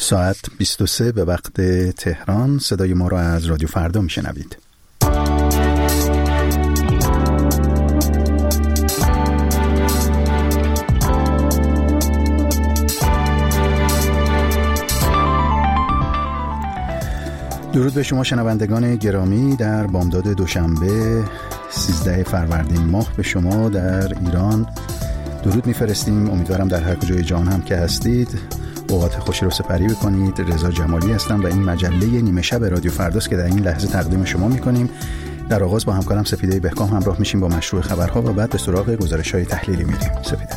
ساعت 23 به وقت تهران. صدای ما را از رادیو فردا میشنوید. درود به شما شنوندگان گرامی. در بامداد دوشنبه 13 فروردین ماه به شما در ایران درود میفرستیم. امیدوارم در هر کجای جهان هم که هستید اوقات خوشی رو سپری بکنید. رضا جمالی هستم و این مجله نیمه شب رادیو فرداست که در این لحظه تقدیم شما میکنیم. در آغاز با همکارم سپیده بهکام همراه میشیم با مشروع خبرها و بعد به سراغ گزارش‌های تحلیلی میریم. سپیده.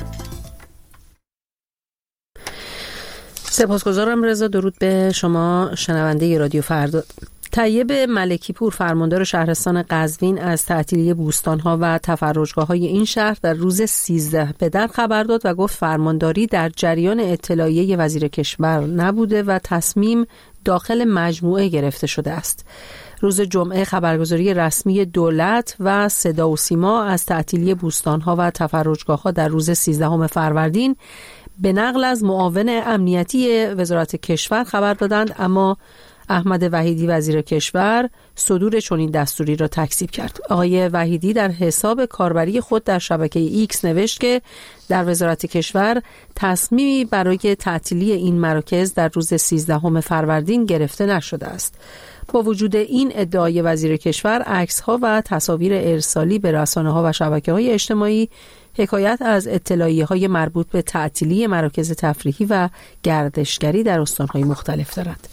سپاسگزارم رضا. درود به شما شنونده رادیو فردا. طیب ملکی پور فرماندار شهرستان قزوین از تعطیلی بوستان‌ها و تفرجگاه‌های این شهر در روز 13 به در خبر داد و گفت فرمانداری در جریان اطلاعیه وزیر کشور نبوده و تصمیم داخل مجموعه گرفته شده است. روز جمعه خبرگزاری رسمی دولت و صدا و سیما از تعطیلی بوستان‌ها و تفرجگاه‌ها در روز 13 فروردین به نقل از معاون امنیتی وزارت کشور خبر دادند، اما احمد وحیدی وزیر کشور صدور چنین دستوری را تکذیب کرد. آقای وحیدی در حساب کاربری خود در شبکه ایکس نوشت که در وزارت کشور تصمیمی برای تعطیلی این مراکز در روز 13 فروردین گرفته نشده است. با وجود این ادعای وزیر کشور، عکس‌ها و تصاویر ارسالی به رسانه‌ها و شبکه‌های اجتماعی حکایت از اطلاعیه‌های مربوط به تعطیلی مراکز تفریحی و گردشگری در استان‌های مختلف دارد.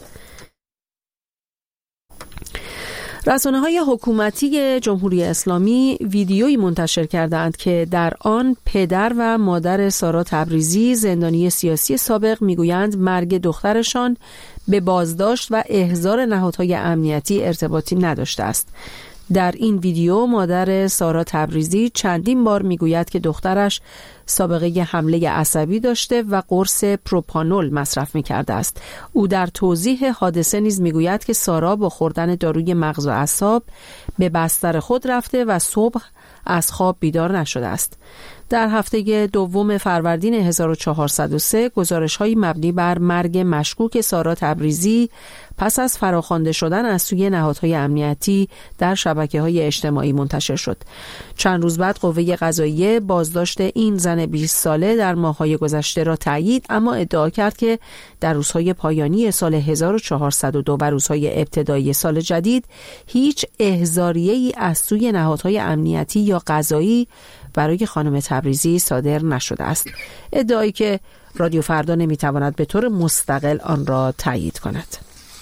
رسانه‌های حکومتی جمهوری اسلامی ویدیویی منتشر کردند که در آن پدر و مادر سارا تبریزی زندانی سیاسی سابق میگویند مرگ دخترشان به بازداشت و احضار نهادهای امنیتی ارتباطی نداشته است. در این ویدیو مادر سارا تبریزی چندین بار میگوید که دخترش سابقه حمله عصبی داشته و قرص پروپانول مصرف میکرده است. او در توضیح حادثه نیز میگوید که سارا با خوردن داروی مغز و اعصاب به بستر خود رفته و صبح از خواب بیدار نشده است. در هفته دوم فروردین 1403 گزارش‌های مبنی بر مرگ مشکوک سارا تبریزی پس از فراخوانده شدن از سوی نهادهای امنیتی در شبکه‌های اجتماعی منتشر شد. چند روز بعد قوه قضاییه بازداشت این زن 20 ساله در ماه‌های گذشته را تایید، اما ادعا کرد که در روزهای پایانی سال 1402 و روزهای ابتدایی سال جدید هیچ احضاریه‌ای از سوی نهادهای امنیتی یا قضایی برای خانم تبریزی صادر نشده است. ادعایی که رادیو فردا نمیتواند به طور مستقل آن را تایید کند.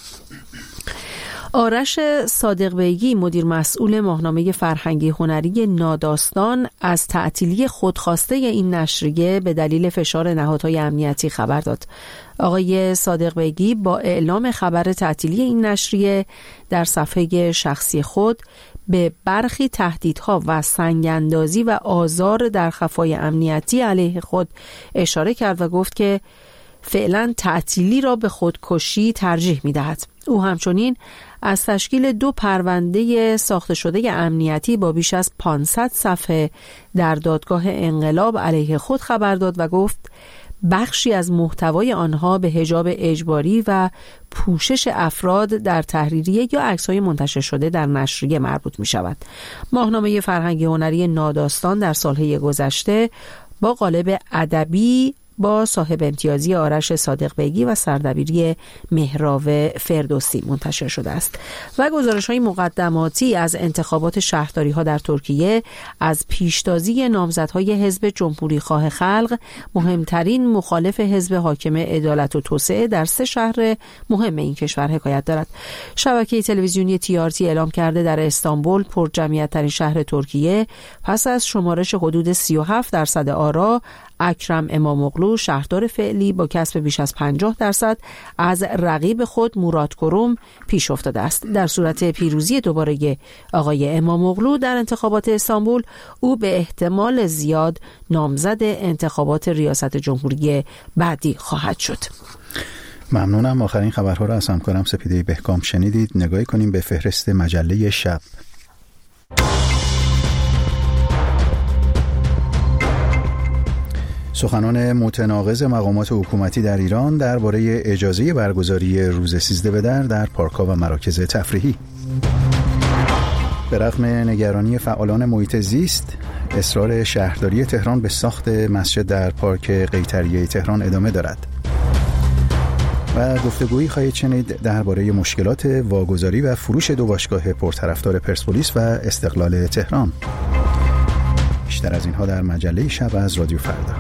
آرش صادق بیگی مدیر مسئول ماهنامه فرهنگی هنری ناداستان از تعطیلی خودخواسته این نشریه به دلیل فشار نهادهای امنیتی خبر داد. آقای صادق بیگی با اعلام خبر تعطیلی این نشریه در صفحه شخصی خود به برخی تهدیدها و سنگ‌اندازی و آزار در خفای امنیتی علیه خود اشاره کرد و گفت که فعلا تعطیلی را به خودکشی ترجیح می‌دهد. او همچنین از تشکیل 2 پرونده ساخته شده امنیتی با بیش از 500 صفحه در دادگاه انقلاب علیه خود خبر داد و گفت بخشی از محتوای آنها به حجاب اجباری و پوشش افراد در تحریریه یا عکس‌های منتشر شده در نشریه مربوط می شود. ماهنامه فرهنگی هنری ناداستان در سالهای گذشته با قالب ادبی با صاحب امتیازی آرش صادق بیگی و سردبیری مهراو فردوسی منتشر شده است و گزارش‌های مقدماتی از انتخابات شهرداری‌ها در ترکیه از پیشتازی نامزدهای حزب جمهوری خواه خلق، مهمترین مخالف حزب حاکم عدالت و توسعه در 3 شهر مهم این کشور حکایت دارد. شبکه تلویزیونی TRT اعلام کرده در استانبول پرجمعیت‌ترین شهر ترکیه پس از شمارش حدود 37% آرا، اکرم اماموغلو شهردار فعلی با کسب بیش از 50% از رقیب خود مراد کروم پیش افتاده است. در صورت پیروزی دوباره آقای اماموغلو در انتخابات استانبول، او به احتمال زیاد نامزد انتخابات ریاست جمهوری بعدی خواهد شد. ممنونم. آخرین خبرها را از همکارم سپیده بهکام شنیدید. نگاهی کنیم به فهرست مجله شب. سخنان متناقض مقامات حکومتی در ایران درباره اجازه برگزاری روز 13 بدر در پارک‌ها و مراکز تفریحی. به رغم نگرانی فعالان محیط زیست، اصرار شهرداری تهران به ساخت مسجد در پارک قیطریه تهران ادامه دارد. و گفتگویی خواهید شنید درباره مشکلات واگذاری و فروش دو باشگاه پرطرفدار پرسپولیس و استقلال تهران. بیشتر از اینها در مجله شب از رادیو فردا.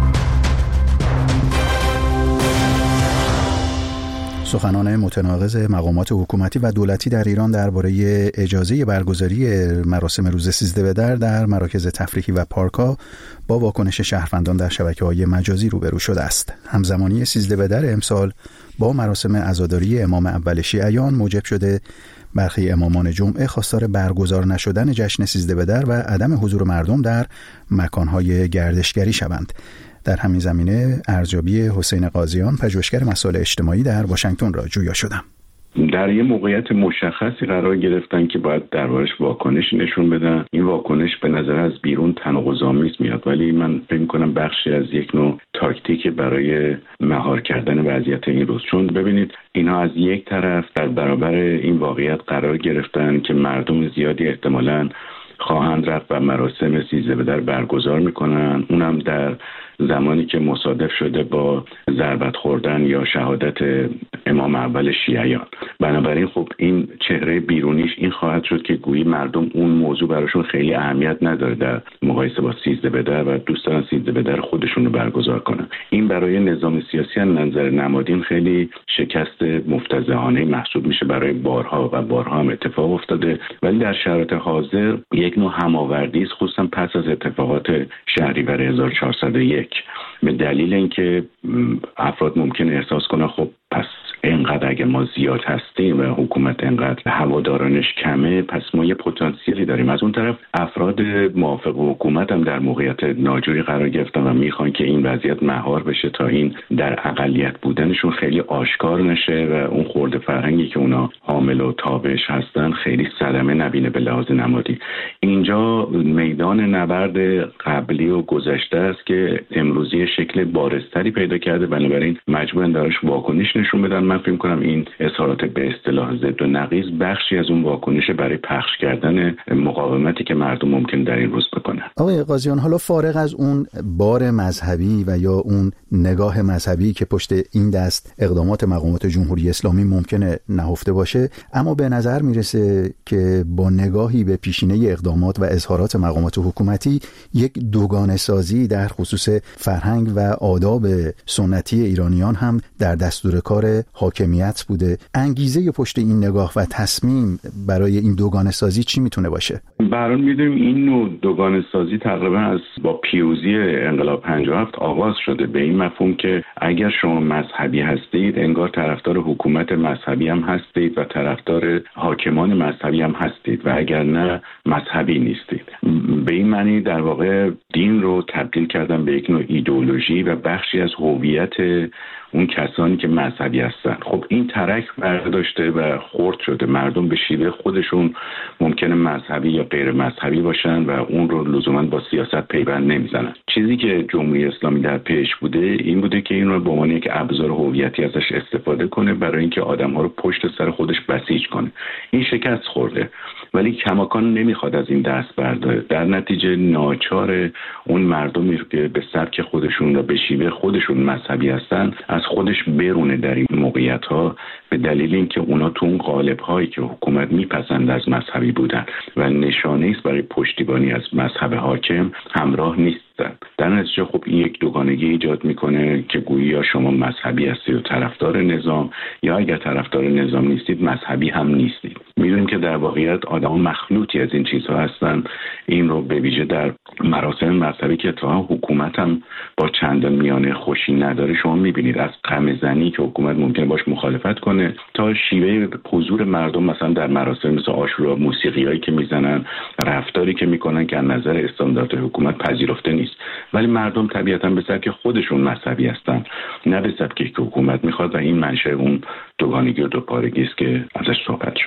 سخنان متناقض مقامات حکومتی و دولتی در ایران درباره اجازه برگزاری مراسم روز 13 بدر در مراکز تفریحی و پارک‌ها با واکنش شهروندان در شبکه‌های مجازی روبرو شده است. همزمانی 13 بدر امسال با مراسم عزاداری امام اول شیعیان موجب شده برخی امامان جمعه خواستار برگزار نشدن جشن 13 بدر و عدم حضور مردم در مکان‌های گردشگری شوند. در همین زمینه ارزیابی حسین قاضیان، پژوهشگر مسائل اجتماعی در واشنگتن را جویا شدم. در یه موقعیت مشخصی قرار گرفتن که باید دربارش واکنش نشون بدن. این واکنش به نظر از بیرون تناقض‌آمیز میاد، ولی من فکر می‌کنم بخشی از یک نوع تاکتیک برای مهار کردن وضعیت این روز. چون ببینید اینها از یک طرف در برابر این واقعیت قرار گرفتن که مردم زیادی احتمالاً خواهند رفت و مراسم 13 بدر برگزار میکنن، اونم در زمانی که مصادف شده با ضربت خوردن یا شهادت امام اول شیعیان. بنابراین خب این چهره بیرونیش این خواهد شد که گویی مردم اون موضوع براشون خیلی اهمیت نداره در مقایسه با 13 بدر و دوست دارن 13 بدر خودشون رو برگزار کنن. این برای نظام سیاسی از نظر نمادین خیلی شکست مفتضحانه محسوب میشه. برای بارها و بارها هم اتفاق افتاده، ولی در شرایط حاضر یک نوع هماوردی است، خصوصا پس از اتفاقات شهریور 1401 به دلیل اینکه افراد ممکن احساس کنن خب پس اینقدر اگه ما زیاد هستیم و حکومت اینقدر هوادارانش کمه، پس ما یه پتانسیلی داریم. از اون طرف افراد موافق حکومت هم در موقعیت ناجوری قرار گرفتن و میخوان که این وضعیت مهار بشه تا این در اقلیت بودنشون خیلی آشکار نشه و اون خورده فرهنگی که اونا حامل و تابعش هستن خیلی صدمه نبینه به لحاظ نمادی. اینجا میدان نبرد قبلی و گذشته است که امروزی شکل بارزتری پیدا کرده، بنابراین مجبورن دارش واکنش نشون بدن. من فکر کنم این اظهارات به اصطلاح ضد و نقیض بخشی از اون واکنش برای پخش کردن مقاومتی که مردم ممکن در این روز بکنن. آقای قاضیان، حالا فارغ از اون بار مذهبی و یا اون نگاه مذهبی که پشت این دست اقدامات مقامات جمهوری اسلامی ممکنه نهفته باشه، اما به نظر میرسه که با نگاهی به پیشینه اقدامات و اظهارات مقامات حکومتی یک دوگانه سازی در خصوص فرهنگ و آداب سنتی ایرانیان هم در دستور کار حاکمیت بوده. انگیزه پشت این نگاه و تصمیم برای این دوگانه سازی چی میتونه باشه؟ برای میدونیم این نوع دوگانه سازی تقریبا از با پیروزی انقلاب 57 آغاز شده، به این مفهوم که اگر شما مذهبی هستید انگار طرفدار حکومت مذهبی هم هستید و طرفدار حاکمان مذهبی هم هستید و اگر نه مذهبی نیستید. به این معنی در واقع دین رو تبدیل کردن به یک نوع ایدئولوژی و بخشی از هویت اون کسانی که مذهبی هستن. خب این ترک برداشته و خرد شده. مردم به شیوه خودشون ممکنه مذهبی یا غیر مذهبی باشن و اون رو لزوما با سیاست پیوند نمیزنن. چیزی که جمهوری اسلامی در پیش بوده این بوده که این رو به عنوان یک ابزار هویتی ازش استفاده کنه برای اینکه آدم‌ها رو پشت سر خودش بسیج کنه. این شکست خورده، ولی کماکان نمیخواد از این دست برداره. در نتیجه ناچار اون مردمی که به سبک خودشون و به شیوه خودشون مذهبی هستن از خودش برونه در این موقعیت‌ها، به دلیل اینکه اونا تو اون قالب‌هایی که حکومت میپسند از مذهبی بودن و نشانه است برای پشتیبانی از مذهب حاکم همراه نیست. در نتیجه خب این یک دوگانگی ایجاد میکنه که گویی یا شما مذهبی هستید و طرفدار نظام، یا اگر طرفدار نظام نیستید مذهبی هم نیستید. میدونیم که در واقعیت آدم مخلوطی از این چیزها هستن. این رو به ویژه در مراسم مذهبی که اتفاقا حکومت هم با چندان میانه خوشی نداره شما میبینید، از غم زنی که حکومت ممکنه باش مخالفت کنه تا شیوه حضور مردم مثلا در مراسم مثل عاشورا، موسیقیایی که میزنن، رفتاری که میکنن که از نظر استاندارد حکومت پذیرفته نیست. ولی مردم طبیعتاً به سبک خودشون مذهبی هستن، نه به سبکی که حکومت میخواد و این منشأ اون دوگانگی و دوپارگی است که ازش صحبت شد.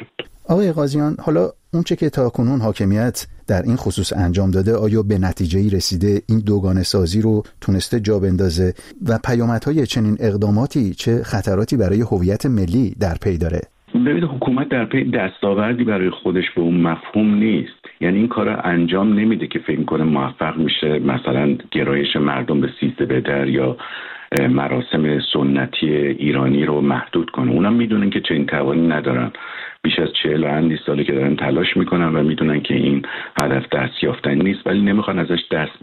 آقای قاضیان، حالا اونچه که تاکنون حاکمیت در این خصوص انجام داده، آیا به نتیجه‌ای رسیده؟ این دوگانه سازی رو تونسته جا بندازه و پیامدهای چنین اقداماتی چه خطراتی برای هویت ملی در پی داره؟ ببینید، حکومت در پی دستاوردی برای خودش به اون مفهوم نیست. یعنی این کار انجام نمیده که فکر کنه موفق میشه مثلا گرایش مردم به 13 بدر یا مراسم سنتی ایرانی رو محدود کنه. اونا میدونن که چنین توانی ندارن. بیش از 40 و اندی ساله که دارن تلاش میکنن و میدونن که این هدف دست یافتنی نیست، ولی نمیخوان ازش دست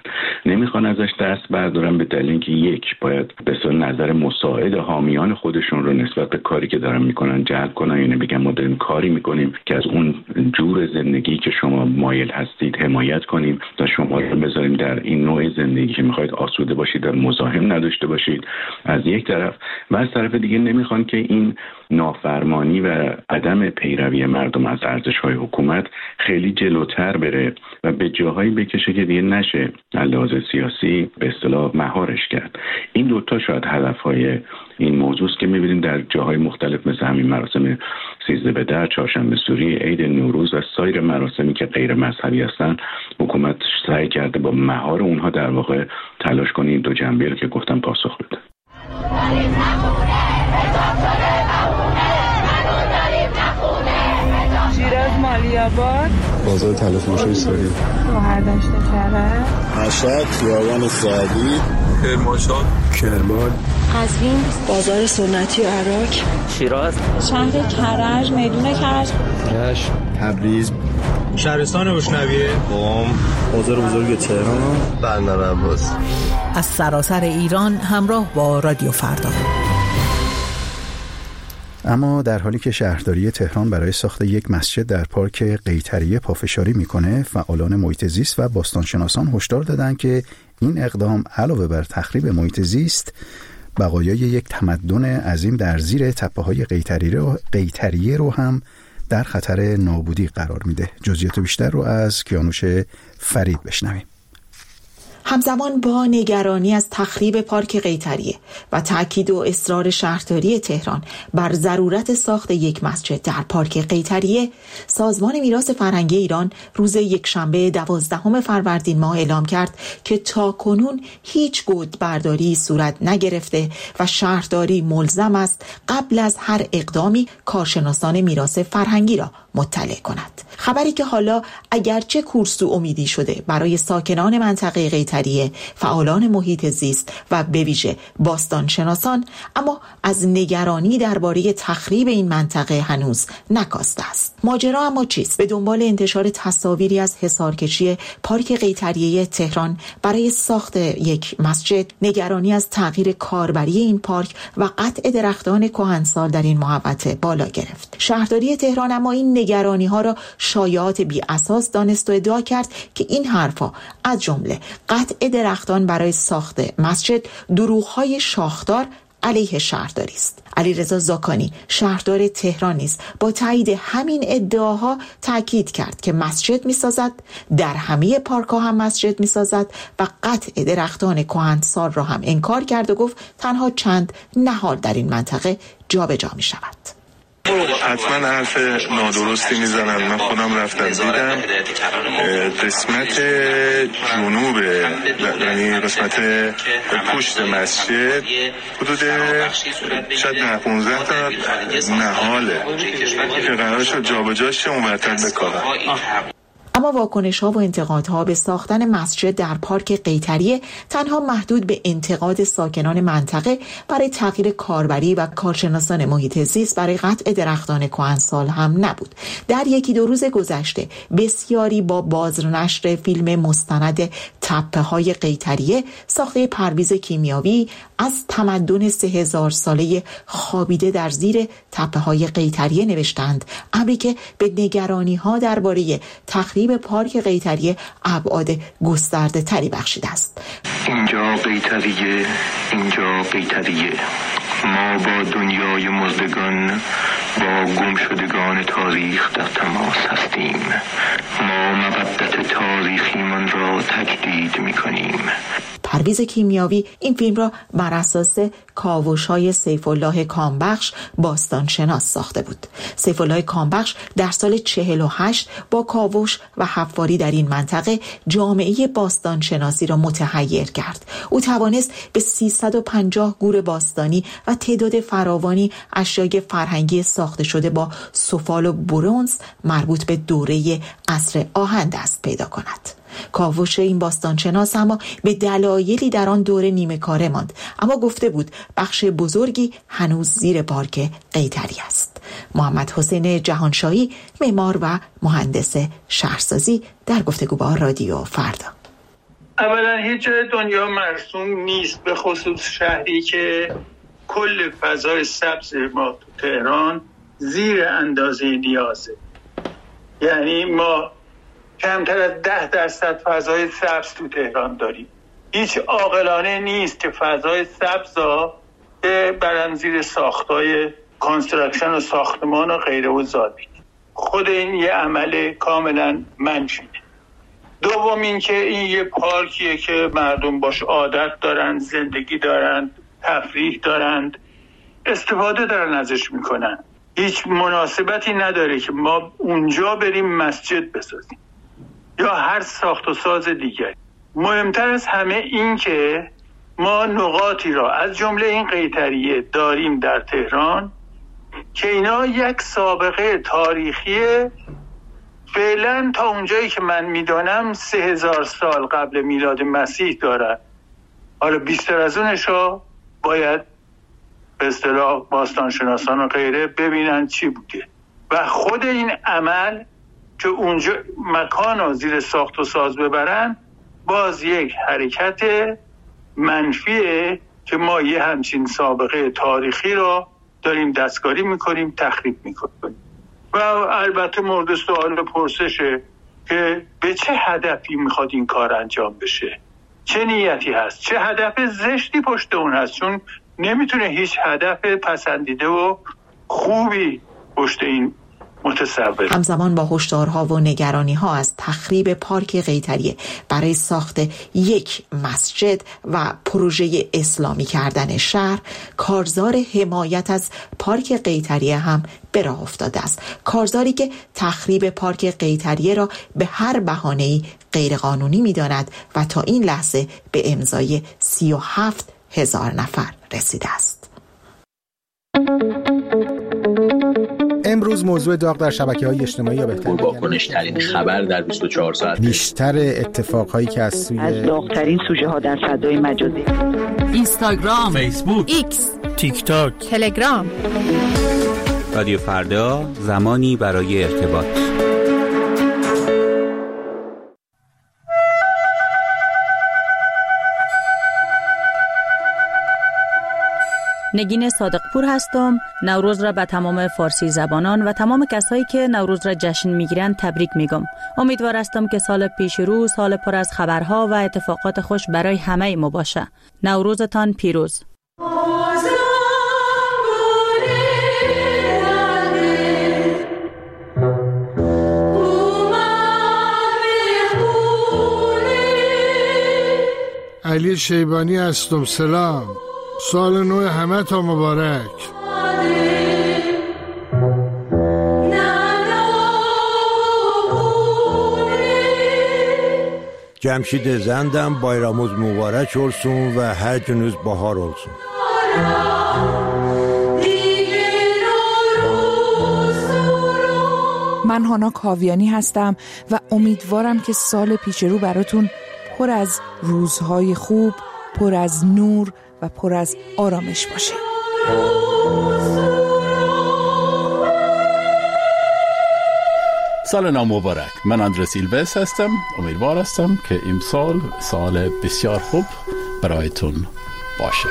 بردارن به دلیل اینکه یک، باید به نظر مساعد حامیان خودشون رو نسبت به کاری که دارن میکنن جلب کنن. یعنی بگن ما داریم کاری میکنیم که از اون جور زندگی که شما مایل هستید حمایت کنیم و شما رو بذاریم در این نوع زندگی که میخواید آسوده باشید و مزاحم نداشته باشید از یک طرف، و از طرف دیگه نمیخوان که این نافرمانی و عدم پیروی مردم از ارزش‌های حکومت خیلی جلوتر بره و به جاهایی بکشه که دیگه نشه از لحاظ سیاسی به اصطلاح مهارش کرد. این دوتا شاید هدف‌های این موضوع است که می‌بینیم در جاهای مختلف، مثل همین مراسم 13 بدر، چهارشنبه سوری، عید نوروز و سایر مراسمی که غیر مذهبی هستن، حکومت سعی کرده با مهار اونها در واقع تلاش کنه این دو جنبه رو که گفتم پاسخ بده. شیراز، مالی‌آباد، بازار تلفروشی ساری، شهردشت کرج، مشهد، خیابان سعدی، کرمانشاه، کرمان، قزوین، بازار سنتی و عراق، شیراز، شهر کرج، میدون کرج، رشت، تبریز، شهرستان بشنویه، قم، بازار بزرگ تهران، بندر عباس. از سراسر ایران همراه با رادیو فردا. اما در حالی که شهرداری تهران برای ساخت یک مسجد در پارک قیطریه پافشاری میکنه، فعالان محیط زیست و باستانشناسان هشدار دادند که این اقدام علاوه بر تخریب محیط زیست، بقایای یک تمدن عظیم در زیر تپه‌های قیطریه رو هم در خطر نابودی قرار میده. جزئیات بیشتر رو از کیانوش فرید بشنویم. همزمان با نگرانی از تخریب پارک قیطریه و تأکید و اصرار شهرداری تهران بر ضرورت ساخت یک مسجد در پارک قیطریه، سازمان میراث فرهنگی ایران روز یکشنبه 12 فروردین ماه اعلام کرد که تاکنون هیچ گودبرداری صورت نگرفته و شهرداری ملزم است قبل از هر اقدامی کارشناسان میراث فرهنگی را مطلع کند. خبری که حالا اگرچه کورسو امیدی شده برای ساکنان منطقه قیطریه، فعالان محیط زیست و به ویژه باستانشناسان، اما از نگرانی درباره تخریب این منطقه هنوز نکاسته است. ماجرا اما چیست؟ به دنبال انتشار تصاویری از حصارکشی پارک قیطریه تهران برای ساخت یک مسجد، نگرانی از تغییر کاربری این پارک و قطع درختان کهنسال در این محوطه بالا گرفت. شهرداری تهران اما این نگرانی ها را شایعات بی اساس دانست و ادعا کرد که این حرفا از جمله قطع درختان برای ساخت مسجد دروغ‌های شاخدار علیه شهرداری است. علیرضا زاکانی، شهردار تهران، نیز با تایید همین ادعاها تاکید کرد که مسجد می‌سازد، در همه پارک‌ها هم مسجد می‌سازد و قطع درختان کهنسال را هم انکار کرد و گفت تنها چند نهال در این منطقه جابجا می‌شود. حتما حرف نادرستی میزنن. من خودم رفتم دیدم قسمت جنوب، یعنی قسمت پشت مسجد، حدود شاید 15 تا نهاله که قرار شد جابجا شه اونورتر بکارن. اما واکنش‌ها و انتقادها به ساختن مسجد در پارک قیطریه تنها محدود به انتقاد ساکنان منطقه برای تغییر کاربری و کارشناسان محیط زیست برای قطع درختان کهنسال هم نبود. در یکی دو روز گذشته بسیاری با بازنشر فیلم مستند تپه‌های قیطریه ساخته پرویز کیمیاوی از تمدن 3000 ساله خوابیده در زیر تپه‌های قیطریه نوشتند، امری که به نگرانی‌ها درباره تخریب پارک قیطریه ابعاد گسترده تری بخشیده است. اینجا قیطریه، اینجا قیطریه، ما با دنیای مردگان با گمشدگان تاریخ در تماس هستیم. ما مودت تاریخیمان را تجدید می‌کنیم. پرویز کیمیاوی این فیلم را بر اساس کاوش‌های سیف الله کامبخش باستانشناس ساخته بود. سیف الله کامبخش در سال 48 با کاوش و حفاری در این منطقه جامعه باستانشناسی را متحیر کرد. او توانست به 350 گور باستانی و تعداد فراوانی اشیای فرهنگی ساخته شده با سفال و برنز مربوط به دوره عصر آهن دست پیدا کند. کاوش این باستانشناس اما به دلایلی در آن دوره نیمه کاره ماند، اما گفته بود بخش بزرگی هنوز زیر پارک قیطری است. محمد حسین جهانشاهی، معمار و مهندس شهرسازی، در گفتگو با رادیو فردا: اولا هیچ جای دنیا مرسوم نیست، به خصوص شهری که کل فضای سبز ما تو تهران زیر اندازه نیازه. یعنی ما کمتر از 10% فضای سبز تو تهران داریم. هیچ عاقلانه نیست که فضای سبزا برن زیر ساختای کانستراکشن و ساختمان و غیره و زادی. خود این یه عمل کاملا منفیه. دوم این که این یه پارکیه که مردم باش عادت دارن، زندگی دارن، تفریح دارن، استفاده دارن ازش میکنن. هیچ مناسبتی نداره که ما اونجا بریم مسجد بسازیم یا هر ساخت و ساز دیگری. مهمتر از همه این که ما نقاطی را از جمله این قیطریه داریم در تهران که اینا یک سابقه تاریخی فعلا تا اونجایی که من میدانم 3000 سال قبل میلاد مسیح دارن. حالا بیشتر از اونشو باید به اصطلاح باستانشناسان و غیره ببینن چی بوده. و خود این عمل که اونجا مکان رو زیر ساخت و ساز ببرن باز یک حرکت منفیه که ما یه همچین سابقه تاریخی رو داریم دستکاری میکنیم، تخریب میکنیم. و البته مورد سوال پرسشه که به چه هدفی میخواد این کار انجام بشه، چه نیتی هست، چه هدف زشتی پشت اون هست، چون نمیتونه هیچ هدف پسندیده و خوبی پشت این متصور. همزمان با هشدارها و نگرانی‌ها از تخریب پارک قیطریه برای ساخت یک مسجد و پروژه اسلامی کردن شهر، کارزار حمایت از پارک قیطریه هم به راه افتاده است. کارزاری که تخریب پارک قیطریه را به هر بهانه‌ای غیرقانونی می‌داند و تا این لحظه به امضای 37,000 نفر رسیده است. امروز موضوع داغ در شبکه‌های اجتماعی یا بهتر واکنش‌ترین خبر در 24 ساعت، بیشتر اتفاقهایی که از داغ‌ترین سوژه‌ها در فضای مجازی، اینستاگرام، فیسبوک، ایکس، تیک تاک، تلگرام. رادیو فردا، زمانی برای ارتباط. نگین صادقپور هستم. نوروز را به تمام فارسی زبانان و تمام کسایی که نوروز را جشن میگیرن تبریک میگم. امیدوار هستم که سال پیش رو سال پر از خبرها و اتفاقات خوش برای همه ما باشه. نوروزتان پیروز. علی شیبانی هستم. سلام، سال نو همه تا مبارک. جمشید زندم، بایراموز مبارک olsun و هر جنوز بهار olsun. من هانا کاویانی هستم و امیدوارم که سال پیش رو براتون پر از روزهای خوب، پر از نور و پر از آرامش باشه. سال نو مبارک. من اندرس سیلوس هستم. امیدوار هستم که امسال سال بسیار خوب برایتون باشه.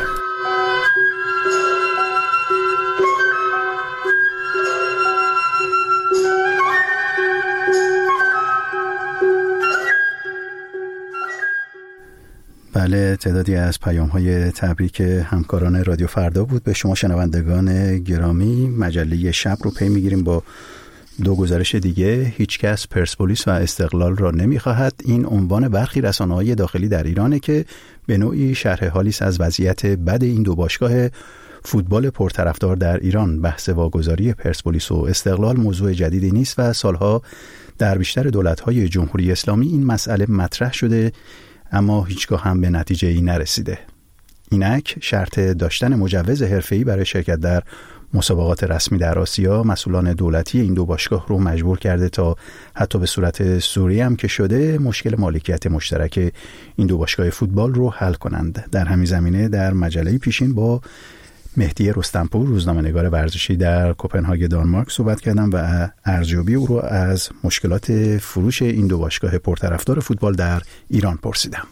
بله، بله، تعدادی از پیام‌های تبریک همکاران رادیو فردا بود. به شما شنوندگان گرامی، مجله شب رو پی می‌گیریم با دو گزارش دیگه. هیچ کس پرسپولیس و استقلال را نمی‌خواهد. این عنوان برخی رسانه‌های داخلی در ایرانه که به نوعی شرح حالی است از وضعیت بد این دو باشگاه فوتبال پرطرفدار در ایران. بحث واگذاری پرسپولیس و استقلال موضوع جدیدی نیست و سالها در بیشتر دولت‌های جمهوری اسلامی این مسئله مطرح شده، اما هیچگاه هم به نتیجه‌ای نرسیده. اینک شرط داشتن مجوز حرفه‌ای برای شرکت در مسابقات رسمی در آسیا مسئولان دولتی این دو باشگاه رو مجبور کرده تا حتی به صورت سوری هم که شده مشکل مالکیت مشترک این دو باشگاه فوتبال رو حل کنند. در همین زمینه در مجله پیشین با مهدی رستمپور، روزنامه‌نگار ورزشی در کوپنهاگ دانمارک صحبت کردم و ارزیابی او رو از مشکلات فروش این دو باشگاه پرطرفدار فوتبال در ایران پرسیدم.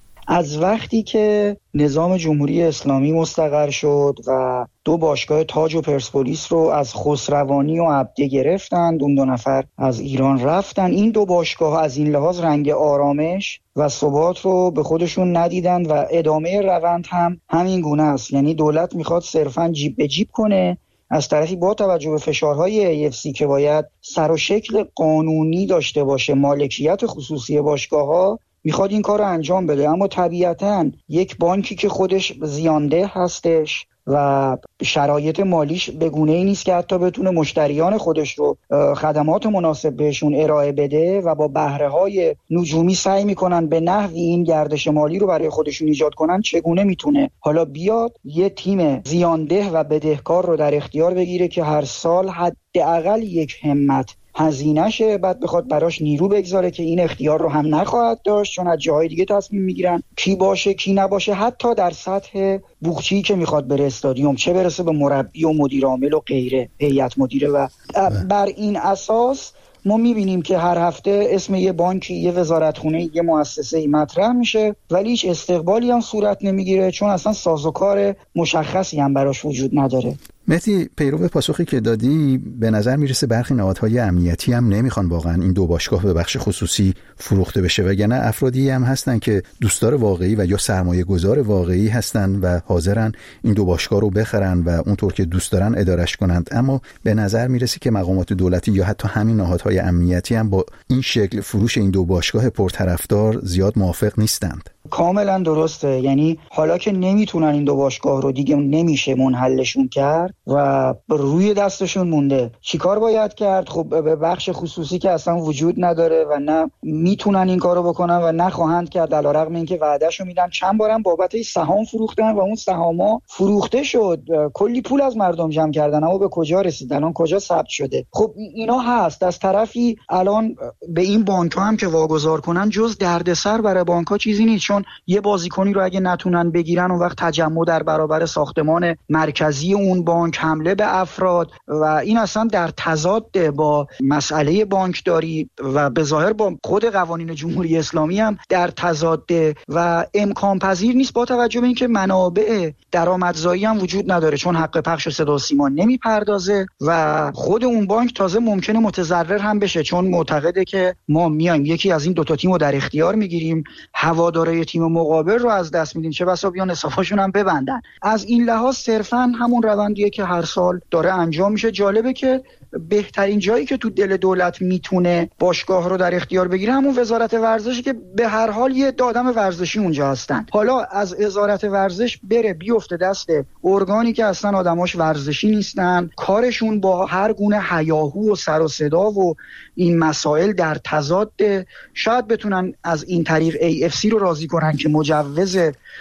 از وقتی که نظام جمهوری اسلامی مستقر شد و دو باشگاه تاج و پرسپولیس رو از خسروانی و عبده گرفتند، اون 2 نفر از ایران رفتن، این دو باشگاه از این لحاظ رنگ آرامش و ثبات رو به خودشون ندیدند و ادامه روند هم همین گونه است. یعنی دولت میخواد صرفاً جیب به جیب کنه، از طرفی با توجه به فشارهای AFC که باید سر و شکل قانونی داشته باشه، مالکیت خصوصی باشگاه‌ها، میخواد این کار رو انجام بده. اما طبیعتاً یک بانکی که خودش زیانده هستش و شرایط مالیش به گونه‌ای نیست که حتی بتونه مشتریان خودش رو خدمات مناسب بهشون ارائه بده و با بهره‌های نجومی سعی میکنن به نحوی این گردش مالی رو برای خودشون ایجاد کنن، چگونه میتونه حالا بیاد یه تیم زیانده و بدهکار رو در اختیار بگیره که هر سال حداقل یک همت هزینه شه، بعد بخواد براش نیرو بگذاره که این اختیار رو هم نخواهد داشت، چون از جاهای دیگه تصمیم میگیرن کی باشه کی نباشه، حتی در سطح بوقچی که میخواد بره استادیوم، چه برسه به مربی و مدیر عامل و غیره، هیئت مدیره. و بر این اساس ما میبینیم که هر هفته اسم یه بانکی، یه وزارتخونه، یه مؤسسه‌ای مطرح میشه ولی هیچ استقبالی هم صورت نمیگیره، چون اصلا سازوکار مشخصی هم براش وجود نداره. مهدی، پیرو پاسخی که دادی به نظر میرسه برخی نهادهای امنیتی هم نمیخوان واقعا این دو باشگاه به بخش خصوصی فروخته بشه، وگرنه افرادی هم هستن که دوستدار واقعی و یا سرمایه گذار واقعی هستن و حاضرن این دو باشگاه رو بخرن و اونطور که دوست دارن ادارش کنند. اما به نظر میرسه که مقامات دولتی یا حتی همین نهادهای امنیتی هم با این شکل فروش این دو باشگاه پرطرفدار زیاد موافق نیستند. کاملا درسته. یعنی حالا که نمیتونن این دو باشگاه رو دیگه نمیشه منحلشون کرد و روی دستشون مونده، چیکار باید کرد؟ خب به بخش خصوصی که اصلا وجود نداره و نه میتونن این کارو بکنن و نخواهند کرد، علیرغم اینکه وعدهشو میدن. چند بارم بابت سهام فروختن و اون سهاما فروخته شد، کلی پول از مردم جمع کردن، اما به کجا رسید؟ الان کجا ثبت شده؟ خب اینا هست. از طرفی الان به این بانک‌ها هم که واگذار کنن جز دردسر برای بانک‌ها چیزی نیست، چون یه بازیکنی رو اگه نتونن بگیرن اون وقت تجمع در برابر ساختمان مرکزی اون بانک، حمله به افراد و این اصلا در تضاد با مسئله بانکداری و به ظاهر با خود قوانین جمهوری اسلامی هم در تضاده و امکان پذیر نیست، با توجه به اینکه منابع درآمدزایی هم وجود نداره، چون حق پخش صدا و سیما نمیپردازه و خود اون بانک تازه ممکنه متضرر هم بشه، چون معتقده که ما میایم یکی از این دوتا تیمو در اختیار میگیریم، هوادارهای تیم مقابل رو از دست میدیم، چه بسا بیان حسابشون هم ببندن. از این لحاظ صرفا همون روندیه که هر سال داره انجام میشه. جالبه که بهترین جایی که تو دل دولت میتونه باشگاه رو در اختیار بگیره همون وزارت ورزشی که به هر حال یه آدم ورزشی اونجا هستن. حالا از وزارت ورزش بره بیفته دست ارگانی که اصلا آدماش ورزشی نیستن، کارشون با هر گونه هیاهو و سر و صدا و این مسائل در تضاد، شاید بتونن از این طریق AFC رو راضی کنن که مجوز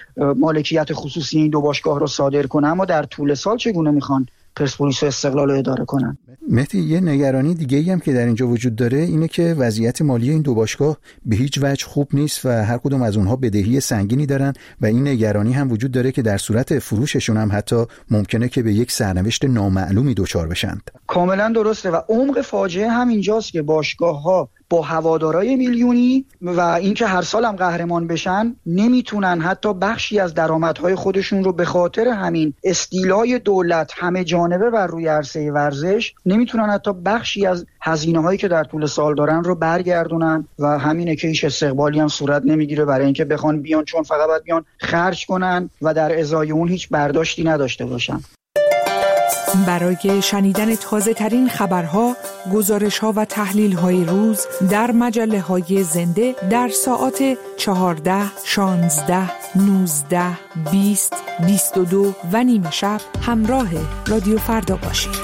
مالکیت خصوصی این دو باشگاه رو صادر کنه، اما در طول سال چگونه میخوان پرسپولیس و استقلال رو اداره کنن؟ مهدی، یه نگرانی دیگه‌ای هم که در اینجا وجود داره اینه که وضعیت مالی این دو باشگاه به هیچ وجه خوب نیست و هر کدوم از اونها بدهی سنگینی دارن و این نگرانی هم وجود داره که در صورت فروششون هم حتی ممکنه که به یک سرنوشت نامعلومی دچار بشن. کاملا درسته و عمق فاجعه همینجاست که باشگاه‌ها با هوادارای میلیونی و اینکه هر سال هم قهرمان بشن نمیتونن حتی بخشی از درآمدهای خودشون رو به خاطر همین استیلای دولت همه جانبه بر روی عرصه ورزش نمیتونن حتی بخشی از هزینه‌هایی که در طول سال دارن رو برگردونن و همینه که هیچ استقبالی هم صورت نمیگیره برای اینکه بخوان بیان، چون فقط باید بیان خرج کنن و در ازای اون هیچ برداشتی نداشته باشن. برای شنیدن تازه ترین خبرها، گزارش‌ها و تحلیل‌های روز در مجله‌های زنده در ساعات 14، 16، 19، 20، 22 و نیم شب همراه رادیو فردا باشید.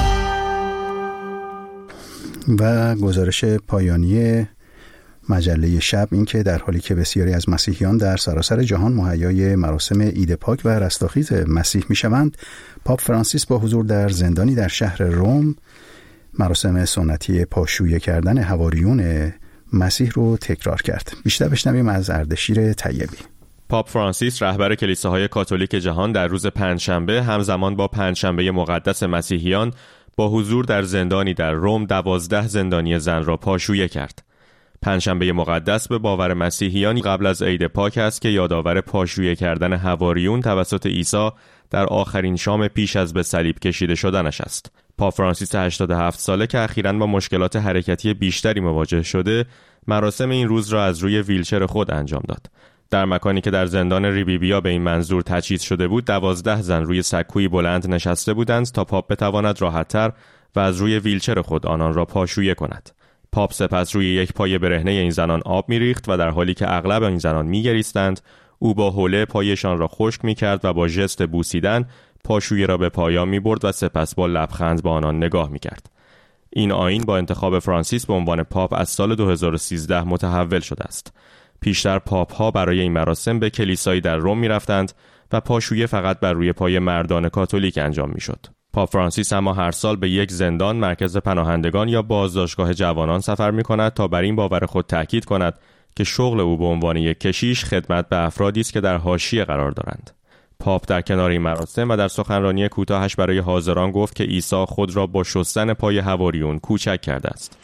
و گزارش پایانی مجله شب این که در حالی که بسیاری از مسیحیان در سراسر جهان مهیای مراسم عید پاک و رستاخیز مسیح میشوند، پاپ فرانسیس با حضور در زندانی در شهر روم مراسم سنتی پاشویه کردن حواریون مسیح رو تکرار کرد. بیشتر بشنویم از اردشیر طیبی. پاپ فرانسیس رهبر کلیساهای کاتولیک جهان در روز پنجشنبه همزمان با پنجشنبه مقدس مسیحیان با حضور در زندانی در روم 12 زندانی زن را پاشویه کرد. پنجشنبه مقدس به باور مسیحیان قبل از عید پاک است که یادآور پاشویه کردن حواریون توسط عیسی در آخرین شام پیش از به صلیب کشیده شدنش است. پاپ فرانسیس 87 ساله که اخیراً با مشکلات حرکتی بیشتری مواجه شده، مراسم این روز را از روی ویلچر خود انجام داد. در مکانی که در زندان ریبیبیا به این منظور تجهیز شده بود، 12 زن روی سکویی بلند نشسته بودند تا پاپ بتواند راحت‌تر و از روی ویلچر خود آنان را پاشویه کند. پاپ سپس روی یک پای برهنه این زنان آب می‌ریخت و در حالی که اغلب این زنان می‌گریستند، او با حوله پایشان را خشک می‌کرد و با ژست بوسیدن پاشویه را به پایان می‌برد و سپس با لبخند به آنان نگاه می‌کرد. این آیین با انتخاب فرانسیس به عنوان پاپ از سال 2013 متحول شده است. پیشتر پاپ‌ها برای این مراسم به کلیسایی در روم می‌رفتند و پاشویه فقط بر روی پای مردان کاتولیک انجام می‌شد. پاپ فرانسیس اما هر سال به یک زندان، مرکز پناهندگان یا بازداشتگاه جوانان سفر می‌کند تا بر این باور خود تأکید کند که شغل او به عنوان یک کشیش خدمت به افرادی است که در حاشیه قرار دارند. پاپ در کنار این مراسم و در سخنرانی کوتاهش برای حاضران گفت که عیسی خود را با شستن پای حواریون کوچک کرده است.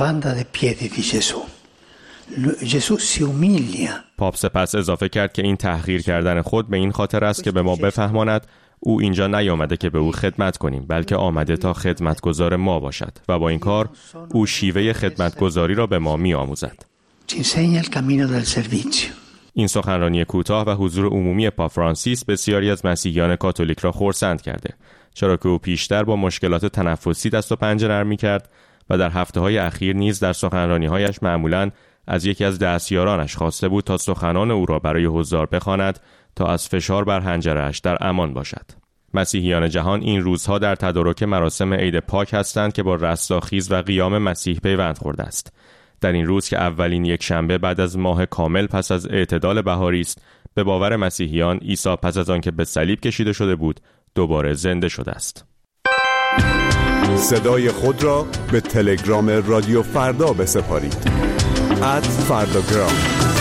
پاپ سپس اضافه کرد که این تحقیر کردن خود به این خاطر است که به ما بفهماند او اینجا نیامده که به او خدمت کنیم، بلکه آمده تا خدمتگزار ما باشد و با این کار او شیوه خدمتگزاری را به ما می آموزد. این سخنرانی کوتاه و حضور عمومی پاپ فرانسیس بسیاری از مسیحیان کاتولیک را خرسند کرده، چرا که او پیشتر با مشکلات تنفسی دست و پنجه نرم می‌کرد و در هفته‌های اخیر نیز در سخنرانی‌هایش معمولاً از یکی از دستیارانش خواسته بود تا سخنان او را برای حضار بخواند تا از فشار بر حنجره‌اش در امان باشد. مسیحیان جهان این روزها در تدارک مراسم عید پاک هستند که با رستاخیز و قیام مسیح پیوند خورده است. در این روز که اولین یک شنبه بعد از ماه کامل پس از اعتدال بهاری است، به باور مسیحیان عیسی پس از آنکه به صلیب کشیده شده بود دوباره زنده شده است. صدای خود را به تلگرام رادیو فردا بسپارید. @فرdagram.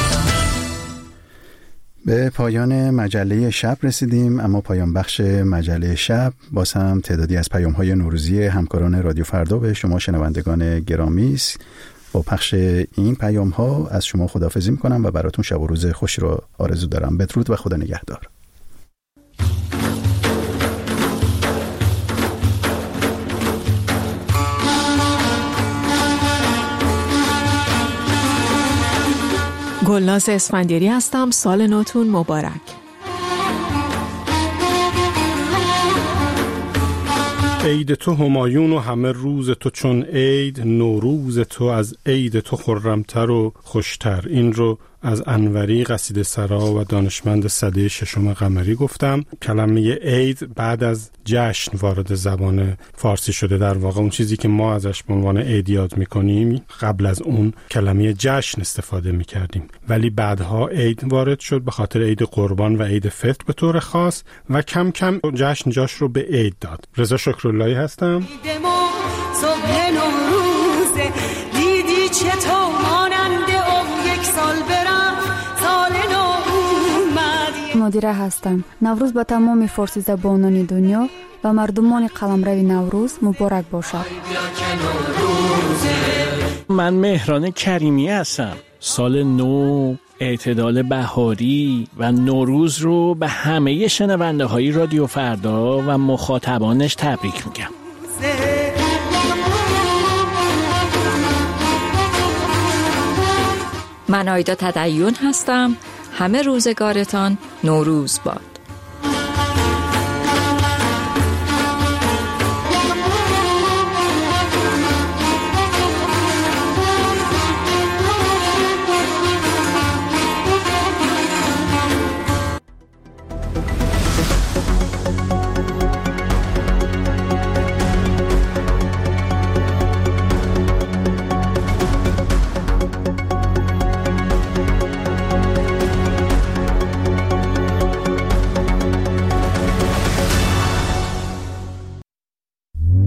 به پایان مجله شب رسیدیم، اما پایان بخش مجله شب باز هم تعدادی از پیام‌های نوروزی همکاران رادیو فردا به شما شنوندگان گرامی است. با پخش این پیام‌ها از شما خداحافظی می‌کنم و براتون شب و روز خوش رو آرزو دارم. بدرود و خدا نگهدار. گلناز اسفندیاری هستم. سال نوتون مبارک. عید تو همایون و همه روز تو چون عید، نوروز تو از عید تو خرمتر و خوشتر. این رو از انوری قصیده سرا و دانشمند سده ششم قمری گفتم. کلمه عید بعد از جشن وارد زبان فارسی شده. در واقع اون چیزی که ما ازش به عنوان عید یاد میکنیم قبل از اون کلمه جشن استفاده میکردیم، ولی بعدها عید وارد شد به خاطر عید قربان و عید فطر به طور خاص و کم کم جشن جاش رو به عید داد. رضا شکراللهی هستم. صبح نوروز دیدی چطور ماننده او یک سال برم، سال نو اومد. نادره هستم. نوروز با تمام فارسی زبانان دنیا و مردمان قلمرو نوروز مبارک باشد. من مهران کریمی هستم. سال نو، اعتدال بهاری و نوروز رو به همه شنونده های رادیو فردا و مخاطبانش تبریک میگم. من آیدا تدیون هستم. همه روزگارتان نوروز باد.